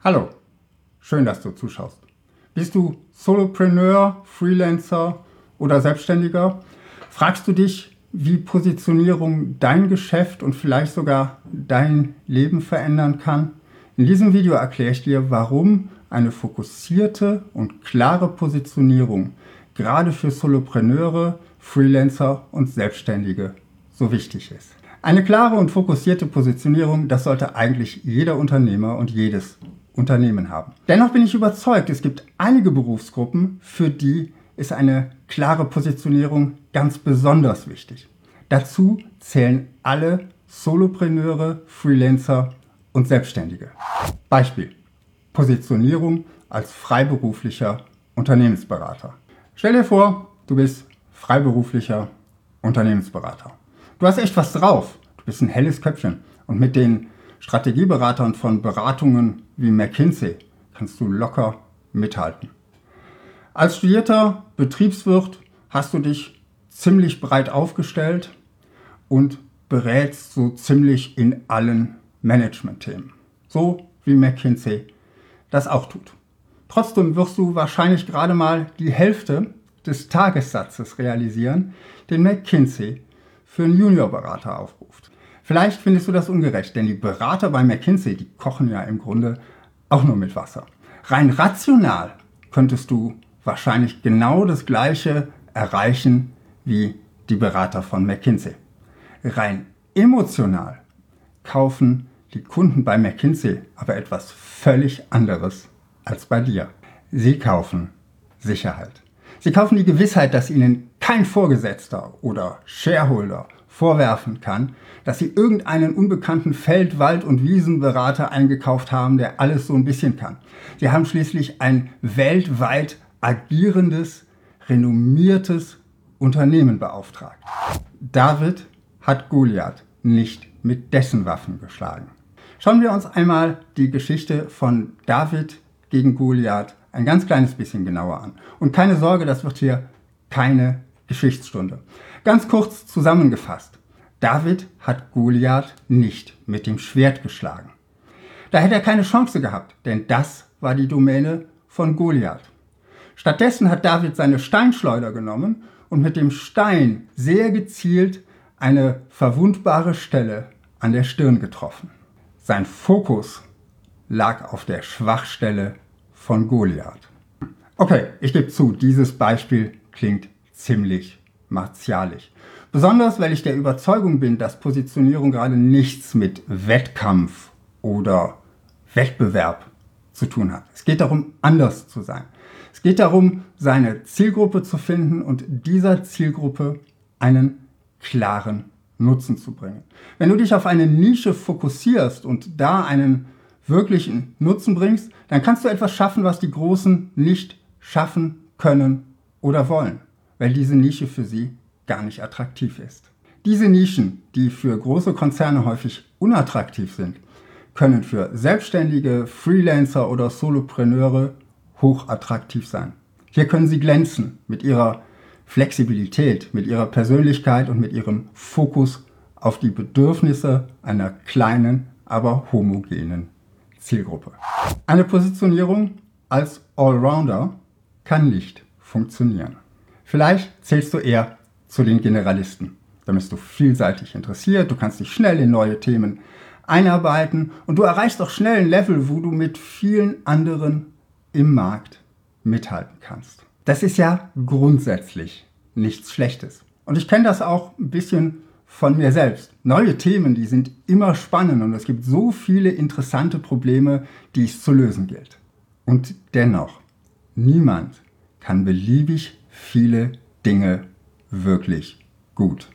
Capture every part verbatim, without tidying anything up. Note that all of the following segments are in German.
Hallo, schön, dass du zuschaust. Bist du Solopreneur, Freelancer oder Selbstständiger? Fragst du dich, wie Positionierung dein Geschäft und vielleicht sogar dein Leben verändern kann? In diesem Video erkläre ich dir, warum eine fokussierte und klare Positionierung gerade für Solopreneure, Freelancer und Selbstständige so wichtig ist. Eine klare und fokussierte Positionierung, das sollte eigentlich jeder Unternehmer und jedes Unternehmen haben. Dennoch bin ich überzeugt, es gibt einige Berufsgruppen, für die ist eine klare Positionierung ganz besonders wichtig. Dazu zählen alle Solopreneure, Freelancer und Selbstständige. Beispiel: Positionierung als freiberuflicher Unternehmensberater. Stell dir vor, du bist freiberuflicher Unternehmensberater. Du hast echt was drauf. Du bist ein helles Köpfchen. Und mit den Strategieberatern von Beratungen wie McKinsey kannst du locker mithalten. Als studierter Betriebswirt hast du dich ziemlich breit aufgestellt und berätst so ziemlich in allen Management-Themen. So wie McKinsey das auch tut. Trotzdem wirst du wahrscheinlich gerade mal die Hälfte des Tagessatzes realisieren, den McKinsey für einen Juniorberater aufruft. Vielleicht findest du das ungerecht, denn die Berater bei McKinsey, die kochen ja im Grunde auch nur mit Wasser. Rein rational könntest du wahrscheinlich genau das Gleiche erreichen wie die Berater von McKinsey. Rein emotional kaufen die Kunden bei McKinsey aber etwas völlig anderes als bei dir. Sie kaufen Sicherheit. Sie kaufen die Gewissheit, dass ihnen kein Vorgesetzter oder Shareholder vorwerfen kann, dass sie irgendeinen unbekannten Feld-, Wald- und Wiesenberater eingekauft haben, der alles so ein bisschen kann. Sie haben schließlich ein weltweit agierendes, renommiertes Unternehmen beauftragt. David hat Goliath nicht mit dessen Waffen geschlagen. Schauen wir uns einmal die Geschichte von David gegen Goliath ein ganz kleines bisschen genauer an. Und keine Sorge, das wird hier keine Geschichtsstunde. Ganz kurz zusammengefasst: David hat Goliath nicht mit dem Schwert geschlagen. Da hätte er keine Chance gehabt, denn das war die Domäne von Goliath. Stattdessen hat David seine Steinschleuder genommen und mit dem Stein sehr gezielt eine verwundbare Stelle an der Stirn getroffen. Sein Fokus lag auf der Schwachstelle von Goliath. Okay, ich gebe zu, dieses Beispiel klingt ziemlich martialisch. Besonders, weil ich der Überzeugung bin, dass Positionierung gerade nichts mit Wettkampf oder Wettbewerb zu tun hat. Es geht darum, anders zu sein. Es geht darum, seine Zielgruppe zu finden und dieser Zielgruppe einen klaren Nutzen zu bringen. Wenn du dich auf eine Nische fokussierst und da einen wirklichen Nutzen bringst, dann kannst du etwas schaffen, was die Großen nicht schaffen können oder wollen, weil diese Nische für sie gar nicht attraktiv ist. Diese Nischen, die für große Konzerne häufig unattraktiv sind, können für Selbstständige, Freelancer oder Solopreneure hochattraktiv sein. Hier können sie glänzen mit ihrer Flexibilität, mit ihrer Persönlichkeit und mit ihrem Fokus auf die Bedürfnisse einer kleinen, aber homogenen Zielgruppe. Eine Positionierung als Allrounder kann nicht funktionieren. Vielleicht zählst du eher zu den Generalisten. Da bist du vielseitig interessiert, du kannst dich schnell in neue Themen einarbeiten und du erreichst auch schnell ein Level, wo du mit vielen anderen im Markt mithalten kannst. Das ist ja grundsätzlich nichts Schlechtes. Und ich kenne das auch ein bisschen von mir selbst. Neue Themen, die sind immer spannend und es gibt so viele interessante Probleme, die es zu lösen gilt. Und dennoch, niemand kann beliebig viele Dinge wirklich gut.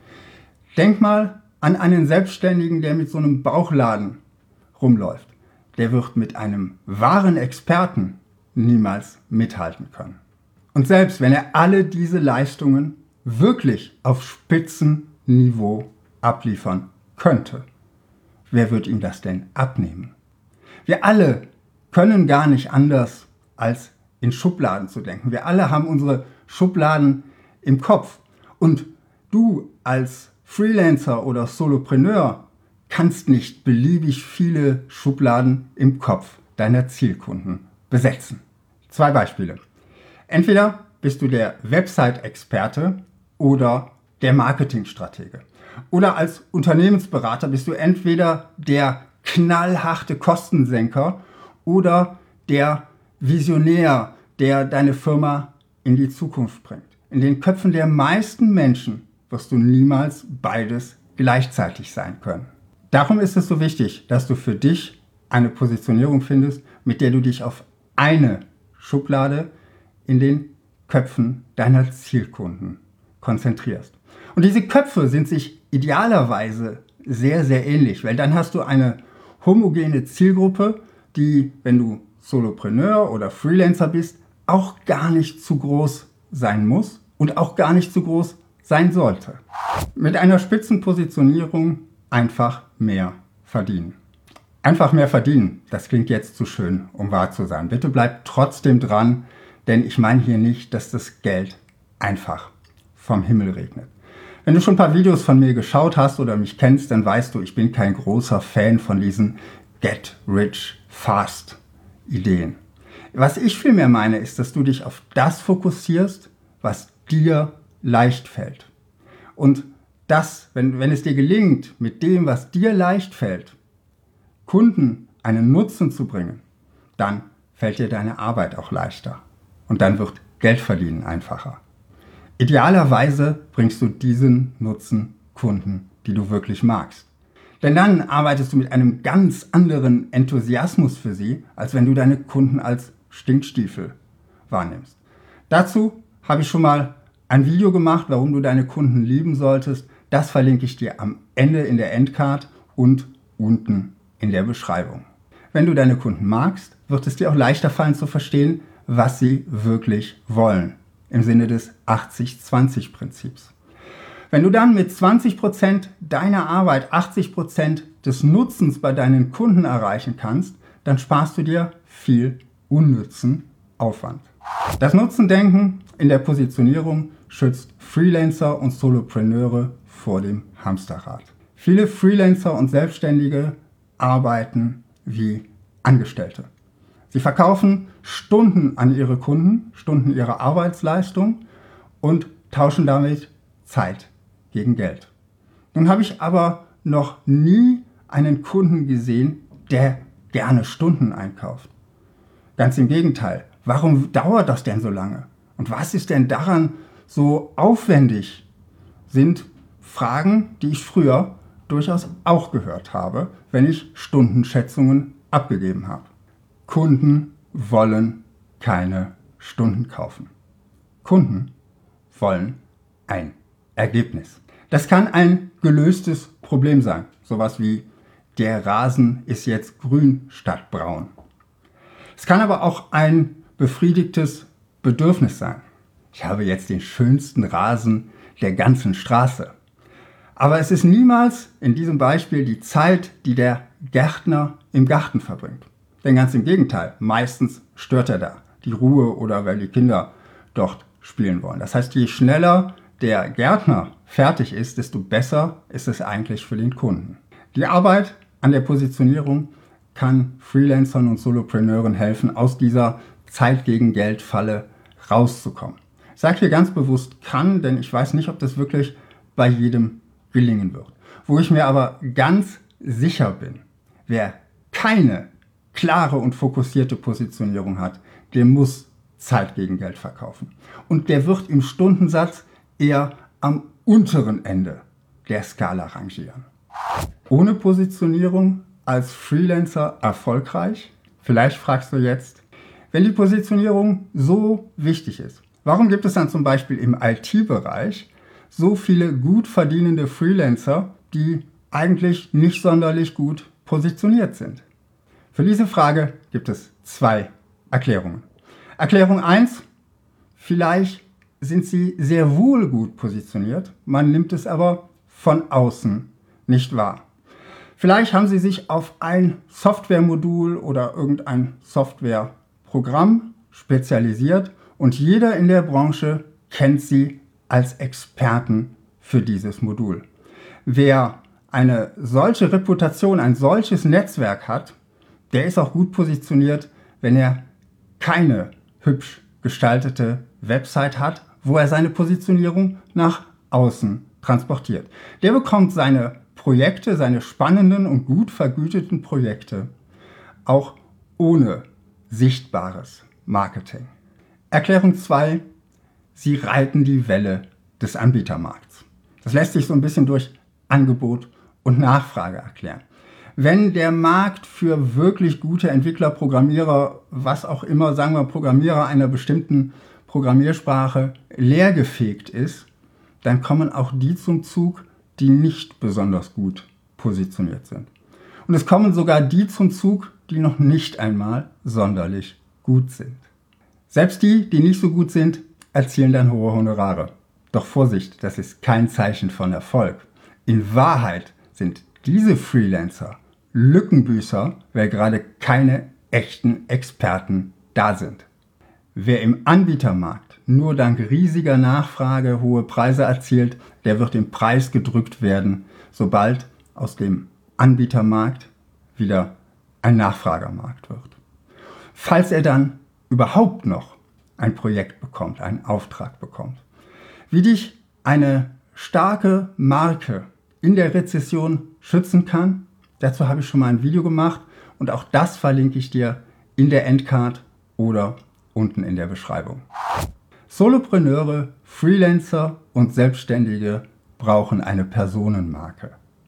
Denk mal an einen Selbstständigen, der mit so einem Bauchladen rumläuft. Der wird mit einem wahren Experten niemals mithalten können. Und selbst wenn er alle diese Leistungen wirklich auf Spitzenniveau abliefern könnte, wer wird ihm das denn abnehmen? Wir alle können gar nicht anders, als in Schubladen zu denken. Wir alle haben unsere Schubladen im Kopf. Und du als Freelancer oder Solopreneur kannst nicht beliebig viele Schubladen im Kopf deiner Zielkunden besetzen. Zwei Beispiele. Entweder bist du der Website-Experte oder der Marketingstratege. Oder als Unternehmensberater bist du entweder der knallharte Kostensenker oder der Visionär, der deine Firma in die Zukunft bringt. In den Köpfen der meisten Menschen wirst du niemals beides gleichzeitig sein können. Darum ist es so wichtig, dass du für dich eine Positionierung findest, mit der du dich auf eine Schublade in den Köpfen deiner Zielkunden konzentrierst. Und diese Köpfe sind sich idealerweise sehr, sehr ähnlich, weil dann hast du eine homogene Zielgruppe, die, wenn du Solopreneur oder Freelancer bist, auch gar nicht zu groß sein muss und auch gar nicht zu groß sein sollte. Mit einer Spitzenpositionierung einfach mehr verdienen. Einfach mehr verdienen, das klingt jetzt zu schön, um wahr zu sein. Bitte bleib trotzdem dran, denn ich meine hier nicht, dass das Geld einfach vom Himmel regnet. Wenn du schon ein paar Videos von mir geschaut hast oder mich kennst, dann weißt du, ich bin kein großer Fan von diesen Get-Rich-Fast-Ideen. Was ich vielmehr meine, ist, dass du dich auf das fokussierst, was dir leicht fällt. Und das, wenn, wenn es dir gelingt, mit dem, was dir leicht fällt, Kunden einen Nutzen zu bringen, dann fällt dir deine Arbeit auch leichter. Und dann wird Geld verdienen einfacher. Idealerweise bringst du diesen Nutzen Kunden, die du wirklich magst. Denn dann arbeitest du mit einem ganz anderen Enthusiasmus für sie, als wenn du deine Kunden als Stinkstiefel wahrnimmst. Dazu habe ich schon mal ein Video gemacht, warum du deine Kunden lieben solltest. Das verlinke ich dir am Ende in der Endcard und unten in der Beschreibung. Wenn du deine Kunden magst, wird es dir auch leichter fallen zu verstehen, was sie wirklich wollen. Im Sinne des achtzig zwanzig Prinzips. Wenn du dann mit zwanzig Prozent deiner Arbeit achtzig Prozent des Nutzens bei deinen Kunden erreichen kannst, dann sparst du dir viel unnützen Aufwand. Das Nutzendenken in der Positionierung schützt Freelancer und Solopreneure vor dem Hamsterrad. Viele Freelancer und Selbstständige arbeiten wie Angestellte. Sie verkaufen Stunden an ihre Kunden, Stunden ihrer Arbeitsleistung und tauschen damit Zeit gegen Geld. Nun habe ich aber noch nie einen Kunden gesehen, der gerne Stunden einkauft. Ganz im Gegenteil. Warum dauert das denn so lange? Und was ist denn daran so aufwendig? Sind Fragen, die ich früher durchaus auch gehört habe, wenn ich Stundenschätzungen abgegeben habe. Kunden wollen keine Stunden kaufen. Kunden wollen ein Ergebnis. Das kann ein gelöstes Problem sein. Sowas wie, der Rasen ist jetzt grün statt braun. Es kann aber auch ein befriedigtes Bedürfnis sein. Ich habe jetzt den schönsten Rasen der ganzen Straße. Aber es ist niemals in diesem Beispiel die Zeit, die der Gärtner im Garten verbringt. Denn ganz im Gegenteil, meistens stört er da die Ruhe oder weil die Kinder dort spielen wollen. Das heißt, je schneller der Gärtner fertig ist, desto besser ist es eigentlich für den Kunden. Die Arbeit an der Positionierung kann Freelancern und Solopreneuren helfen, aus dieser Zeit gegen Geld Falle rauszukommen. Ich sage hier ganz bewusst kann, denn ich weiß nicht, ob das wirklich bei jedem gelingen wird. Wo ich mir aber ganz sicher bin, wer keine klare und fokussierte Positionierung hat, der muss Zeit gegen Geld verkaufen. Und der wird im Stundensatz eher am unteren Ende der Skala rangieren. Ohne Positionierung als Freelancer erfolgreich? Vielleicht fragst du jetzt, wenn die Positionierung so wichtig ist, warum gibt es dann zum Beispiel im I T-Bereich so viele gut verdienende Freelancer, die eigentlich nicht sonderlich gut positioniert sind? Für diese Frage gibt es zwei Erklärungen. Erklärung eins, vielleicht sind sie sehr wohl gut positioniert, man nimmt es aber von außen nicht wahr. Vielleicht haben sie sich auf ein Softwaremodul oder irgendein Softwareprogramm spezialisiert und jeder in der Branche kennt sie als Experten für dieses Modul. Wer eine solche Reputation, ein solches Netzwerk hat, der ist auch gut positioniert, wenn er keine hübsch gestaltete Website hat, wo er seine Positionierung nach außen transportiert. Der bekommt seine Projekte, seine spannenden und gut vergüteten Projekte auch ohne sichtbares Marketing. Erklärung zwei. Sie reiten die Welle des Anbietermarkts. Das lässt sich so ein bisschen durch Angebot und Nachfrage erklären. Wenn der Markt für wirklich gute Entwickler, Programmierer, was auch immer, sagen wir Programmierer einer bestimmten Programmiersprache leergefegt ist, dann kommen auch die zum Zug, die nicht besonders gut positioniert sind. Und es kommen sogar die zum Zug, die noch nicht einmal sonderlich gut sind. Selbst die, die nicht so gut sind, erzielen dann hohe Honorare. Doch Vorsicht, das ist kein Zeichen von Erfolg. In Wahrheit sind diese Freelancer Lückenbüßer, weil gerade keine echten Experten da sind. Wer im Anbietermarkt nur dank riesiger Nachfrage hohe Preise erzielt, der wird im Preis gedrückt werden, sobald aus dem Anbietermarkt wieder ein Nachfragermarkt wird. Falls er dann überhaupt noch ein Projekt bekommt, einen Auftrag bekommt. Wie dich eine starke Marke in der Rezession schützen kann, dazu habe ich schon mal ein Video gemacht und auch das verlinke ich dir in der Endcard oder unten in der Beschreibung. Solopreneure, Freelancer und Selbstständige brauchen eine Personenmarke.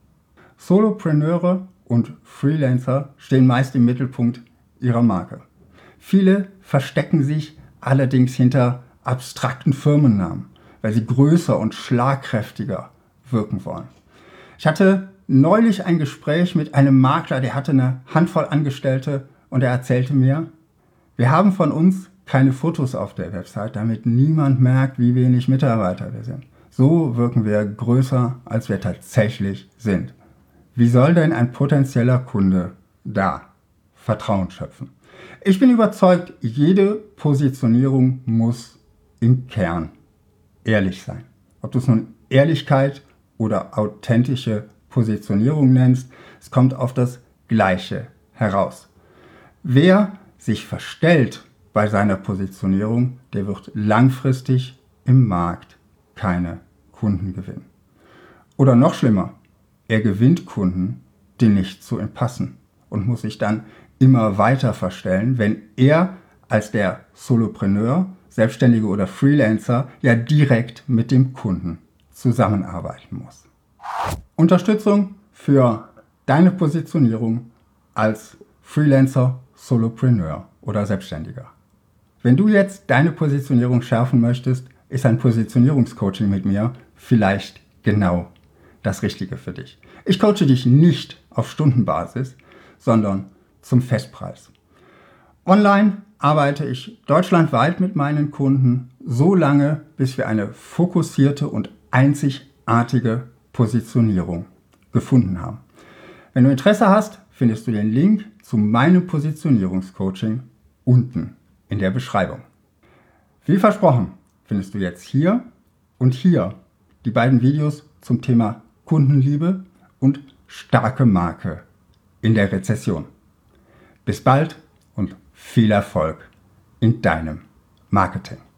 Solopreneure und Freelancer stehen meist im Mittelpunkt ihrer Marke. Viele verstecken sich allerdings hinter abstrakten Firmennamen, weil sie größer und schlagkräftiger wirken wollen. Ich hatte neulich ein Gespräch mit einem Makler, der hatte eine Handvoll Angestellte und er erzählte mir, wir haben von uns keine Fotos auf der Website, damit niemand merkt, wie wenig Mitarbeiter wir sind. So wirken wir größer, als wir tatsächlich sind. Wie soll denn ein potenzieller Kunde da Vertrauen schöpfen? Ich bin überzeugt, jede Positionierung muss im Kern ehrlich sein. Ob du es nun Ehrlichkeit oder authentische Positionierung nennst, es kommt auf das Gleiche heraus. Wer sich verstellt bei seiner Positionierung, der wird langfristig im Markt keine Kunden gewinnen. Oder noch schlimmer, er gewinnt Kunden, die nicht zu ihm passen und muss sich dann immer weiter verstellen, wenn er als der Solopreneur, Selbstständige oder Freelancer ja direkt mit dem Kunden zusammenarbeiten muss. Unterstützung für deine Positionierung als Freelancer, Solopreneur oder Selbstständiger. Wenn du jetzt deine Positionierung schärfen möchtest, ist ein Positionierungscoaching mit mir vielleicht genau das Richtige für dich. Ich coache dich nicht auf Stundenbasis, sondern zum Festpreis. Online arbeite ich deutschlandweit mit meinen Kunden so lange, bis wir eine fokussierte und einzigartige Positionierung gefunden haben. Wenn du Interesse hast, findest du den Link zu meinem Positionierungscoaching unten in der Beschreibung. Wie versprochen, findest du jetzt hier und hier die beiden Videos zum Thema Kundenliebe und starke Marke in der Rezession. Bis bald und viel Erfolg in deinem Marketing.